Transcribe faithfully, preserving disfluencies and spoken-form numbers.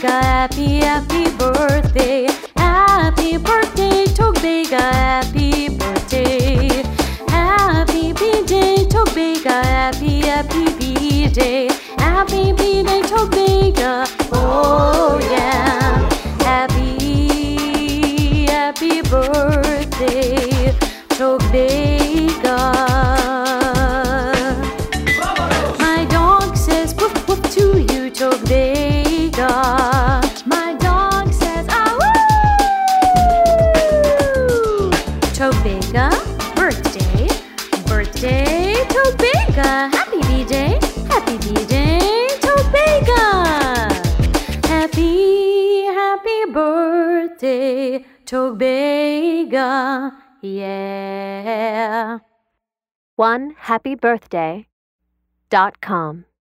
Togbega, happy, happy birthday. Happy birthday, Togbega, happy birthday. Happy B-Day, Togbega, happy, happy B-Day. Happy B-Day, Togbega, oh yeah. Happy, happy birthday, Togbega. My dog says woof woof to you, Togbega. My dog says ah woo. Togbega, birthday, birthday, Togbega. Happy B-Day, happy B-Day, Togbega. Happy, happy birthday, Togbega, yeah. one happy birthday dot com